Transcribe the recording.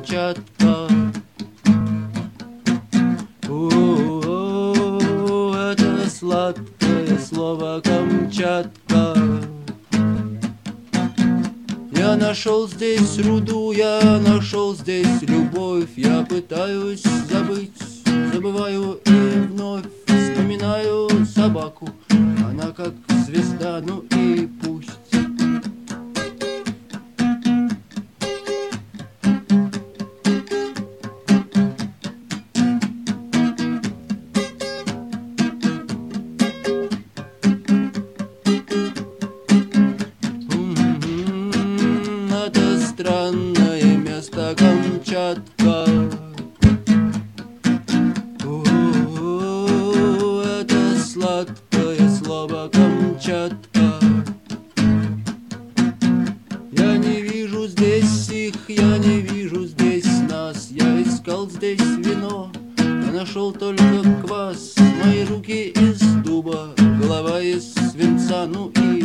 Камчатка. Это сладкое слово Камчатка. Я нашел здесь руду, я нашел здесь любовь. Я пытаюсь забыть, забываю и вновь вспоминаю собаку. Она как звезда, ну и пусть. Это странное место Камчатка. Это сладкое слово Камчатка. Я не вижу здесь их, я не вижу здесь нас. Я искал здесь вино, а нашел только квас. Мои руки из дуба, голова из свинца, ну и